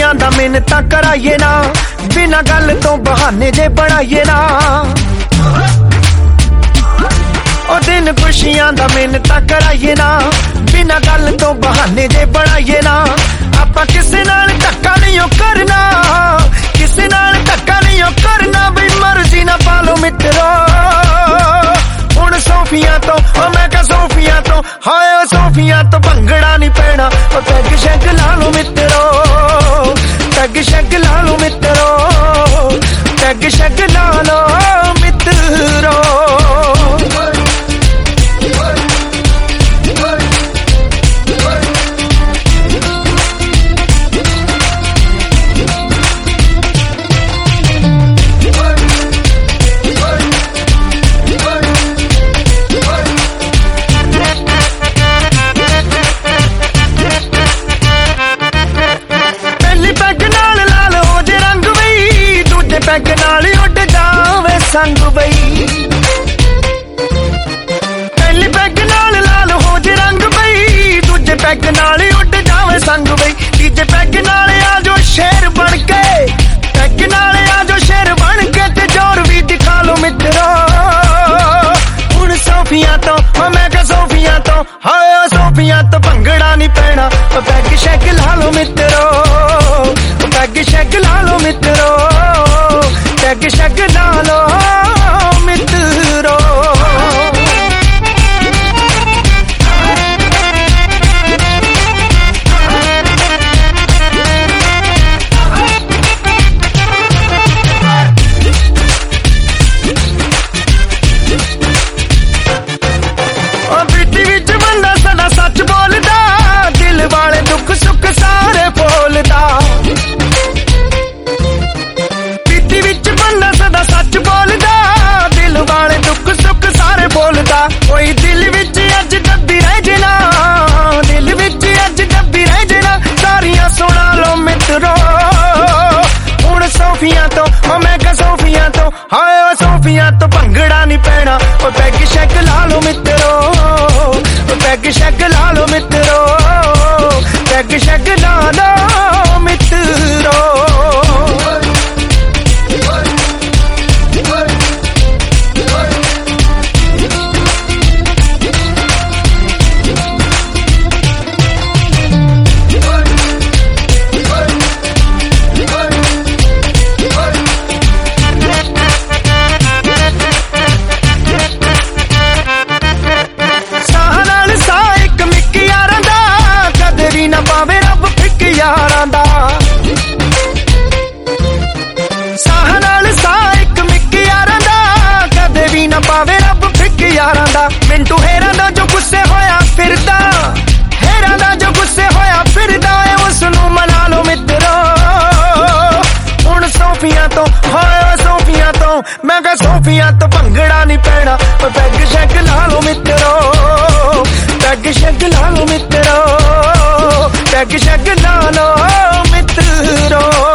खुशियां दा मिन्नतां कराइए ना, बिना गल तो बहाने जे बनाइए ना। ओ दिन खुशियां दा मिन्नतां कराइए ना, बिना गल तो बहाने जे बनाइए ना। आपां किसे नाल धक्का नहीं करना, किसे नाल धक्का नहीं करना, बई मर्जी ना पालो मित्रो। हुण सोफिया तो मैं कह सोफिया तो, हाय सोफिया तो भंगड़ा नहीं पैना। पैग शैग ला लो मित्रो, पैग शैग ला लो मित्रो, पैग शैग ला लो मित्रो। पैग नाल उड़ जावे संग बई, पहली पैग नाल लाल हो जे रंग बई, दूजे पैग नाल उड़ जावे संग बई, तीजे पैग नाल आजो शेर बन के, पैग नाल आजो शेर बन के, ते जोर भी दिखा लो मित्रो। हुण सोफिया तो मैं कह सोफिया तो, हाय सोफिया तो भंगड़ा नहीं पैना। पैग शैग ला लो मित्रो, पैग शैग ला लो मित्रो, पैग शैग ला लो मित्रो। प्रीति विच बंदा सदा सच बोलदा, दिल वाले दुख सुख सारे बोलदा। प्रीति विच बंदा सदा सच बोलदा, दिल वाले दुख सुख सारे बोलदा। कोई दिल विच अज दबी रह जाना, दिल विच अज दबी रह जाना, सारियां सुना लो मित्रो। हुण सोफिया तो मैं कह सोफिया तो, हाय सोफिया तो भंगड़ा नहीं पैना। पैग शैग ला लो मित्रो, पैग शैग ला लो मित्रो, पैग शैग ला लो मित्रो। ना पावे रब फिक यारां दा, साह नाल साह इक मिक यारां दा, कदे भी ना पावे रब फिक यारां दा। मिंटू हेरां दा जो गुस्से होया फिरदा, हेरां दा जो गुस्से होया फिरदा, उस नूं मना लो मित्रो। हुण सोफिया तो, हाय सोफिया तो मैं कह सोफिया तो भंगड़ा नहीं पैना। पैग शैग ला लो मित्रो, पैग शैग ला लो मित्रो, पैग शैग ला लो मित्रो।